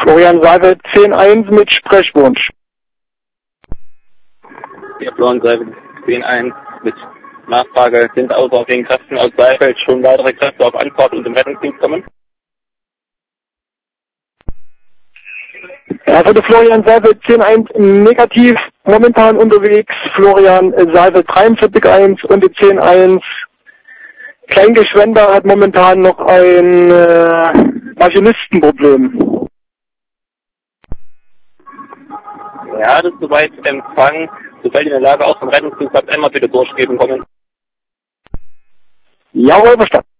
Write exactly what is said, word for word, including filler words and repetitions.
Florian Seibel zehn eins mit Sprechwunsch. Ja, Florian Seibel zehn eins mit Nachfrage. Sind außer den Kräften aus Seifeld schon weitere Kräfte auf Anfahrt und im Rettungsdienst kommen? Ja, für den Florian Seibel zehn eins negativ, momentan unterwegs. Florian Seibel dreiundvierzig eins und die zehn eins. Kleingeschwender hat momentan noch ein äh, Maschinistenproblem. Ja, das ist soweit Empfang. Sobald ihr in der Lage auch vom Rettungsdienst habt, einmal bitte durchgeben kommen. Jawohl, verstanden.